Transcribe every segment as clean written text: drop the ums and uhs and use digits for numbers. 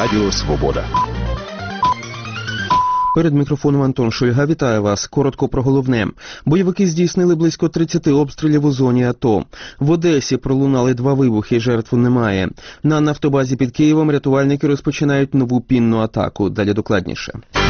Радіо Свобода. Перед мікрофоном Антон Шульга. Вітаю вас. Коротко про головне. Бойовики здійснили близько 30 обстрілів у зоні АТО. В Одесі пролунали 2 вибухи, жертв немає. На нафтобазі під Києвом рятувальники розпочинають нову пінну атаку. Далі докладніше.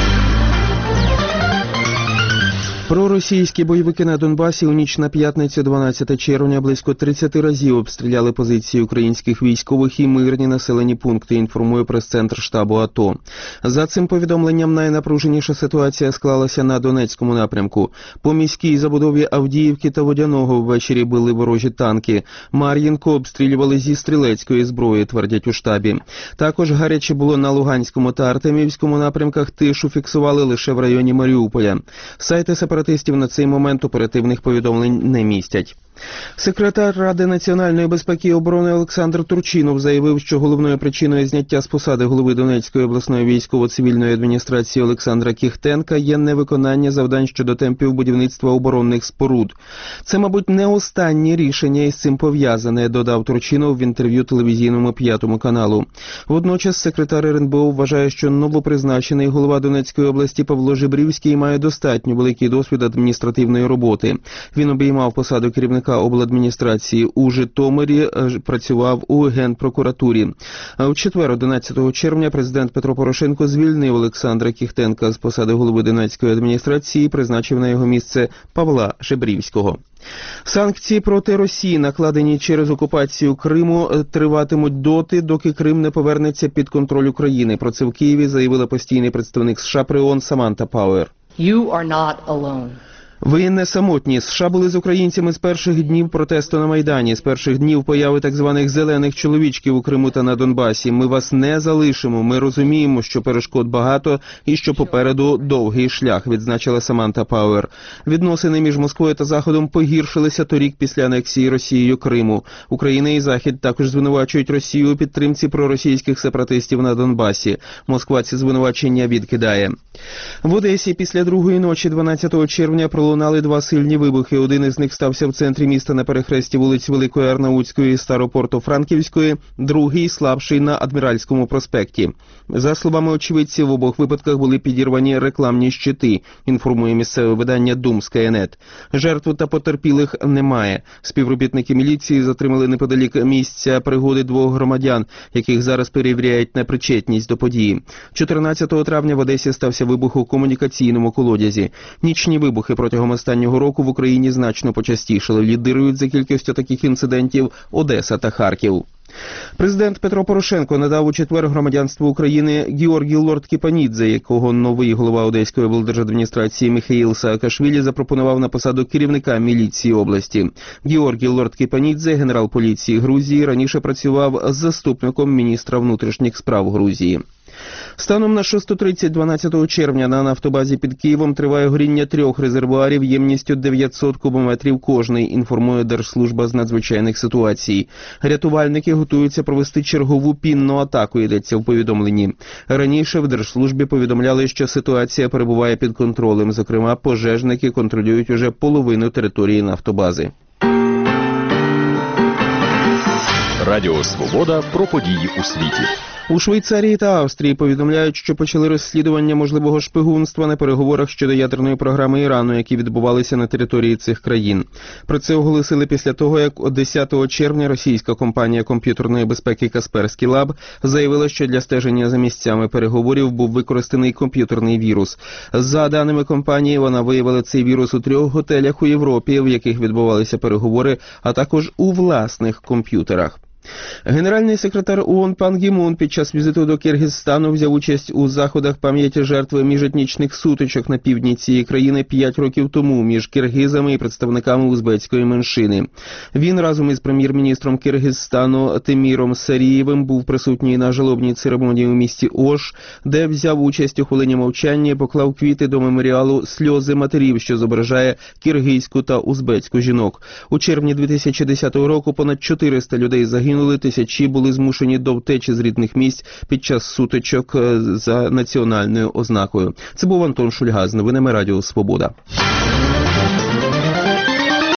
Проросійські бойовики на Донбасі у ніч на п'ятницю 12 червня близько 30 разів обстріляли позиції українських військових і мирні населені пункти, інформує прес-центр штабу АТО. За цим повідомленням, найнапруженіша ситуація склалася на Донецькому напрямку. По міській забудові Авдіївки та Водяного ввечері били ворожі танки. Мар'їнку обстрілювали зі стрілецької зброї, твердять у штабі. Також гаряче було на Луганському та Артемівському напрямках, тишу фіксували лише в районі Маріуполя. Сайти сепаратистів на цей момент оперативних повідомлень не містять. Секретар Ради національної безпеки і оборони Олександр Турчинов заявив, що головною причиною зняття з посади голови Донецької обласної військово-цивільної адміністрації Олександра Кіхтенка є невиконання завдань щодо темпів будівництва оборонних споруд. Це, мабуть, не останнє рішення із цим пов'язане, додав Турчинов в інтерв'ю телевізійному «П'ятому каналу». Водночас секретар РНБО вважає, що новопризначений голова Донецької області Павло Жебрівський має достатньо великий досвід адміністративної роботи. Він обіймав посаду керівника обладміністрації у Житомирі, працював у Генпрокуратурі. А у четвер, 11 червня, президент Петро Порошенко звільнив Олександра Кіхтенка з посади голови Донецької адміністрації і призначив на його місце Павла Жебрівського. Санкції проти Росії, накладені через окупацію Криму, триватимуть доти, доки Крим не повернеться під контроль України. Про це в Києві заявила постійний представник США при ООН Саманта Пауер. You are not alone. Ви не самотні. США були з українцями з перших днів протесту на Майдані, з перших днів появи так званих «зелених чоловічків» у Криму та на Донбасі. Ми вас не залишимо. Ми розуміємо, що перешкод багато і що попереду довгий шлях, відзначила Саманта Пауер. Відносини між Москвою та Заходом погіршилися торік після анексії Росією Криму. Україна і Захід також звинувачують Росію у підтримці проросійських сепаратистів на Донбасі. Москва ці звинувачення відкидає. В Одесі після другої ночі 12 червня пролунали 2 сильні вибухи. Один із них стався в центрі міста на перехресті вулиць Великої Арнаутської і Старопорту-Франківської, другий слабший на Адміральському проспекті. За словами очевидців, в обох випадках були підірвані рекламні щити, інформує місцеве видання «Думская.нет». Жертв та потерпілих немає. Співробітники міліції затримали неподалік місця пригоди 2 громадян, яких зараз перевіряють на причетність до події. 14 травня в Одесі стався вибух у комунікаційному колодязі. Нічні вибухи протягом останнього року в Україні значно почастішали. Лідирують за кількістю таких інцидентів Одеса та Харків. Президент Петро Порошенко надав у четвер громадянство України Георгію Лорд-Кіпанідзе, якого новий голова Одеської облдержадміністрації Михаїл Саакашвілі запропонував на посаду керівника міліції області. Георгій Лорд-Кіпанідзе, генерал поліції Грузії, раніше працював заступником міністра внутрішніх справ Грузії. Станом на 6:30 12 червня на нафтобазі під Києвом триває горіння 3 резервуарів ємністю 900 кубометрів кожний, інформує Держслужба з надзвичайних ситуацій. Рятувальники готуються провести чергову пінну атаку, йдеться в повідомленні. Раніше в Держслужбі повідомляли, що ситуація перебуває під контролем. Зокрема, пожежники контролюють уже половину території нафтобази. Радіо Свобода про події у світі. У Швейцарії та Австрії повідомляють, що почали розслідування можливого шпигунства на переговорах щодо ядерної програми Ірану, які відбувалися на території цих країн. Про це оголосили після того, як 10 червня російська компанія комп'ютерної безпеки Касперський Лаб заявила, що для стеження за місцями переговорів був використаний комп'ютерний вірус. За даними компанії, вона виявила цей вірус у 3 готелях у Європі, в яких відбувалися переговори, а також у власних комп'ютерах. Генеральний секретар ООН Пан Гі Мун під час візиту до Киргизстану взяв участь у заходах пам'яті жертви міжетнічних сутичок на півдні цієї країни 5 років тому між киргизами і представниками узбецької меншини. Він разом із прем'єр-міністром Киргизстану Теміром Сарієвим був присутній на жалобній церемонії у місті Ош, де взяв участь у хвилині мовчання і поклав квіти до меморіалу «Сльози матерів», що зображає киргизьку та узбецьку жінок. У червні 2010 року понад 400 людей загинули, тисячі були змушені до втечі з рідних місць під час сутичок за національною ознакою. Це був Антон Шульга з новинами Радіо Свобода.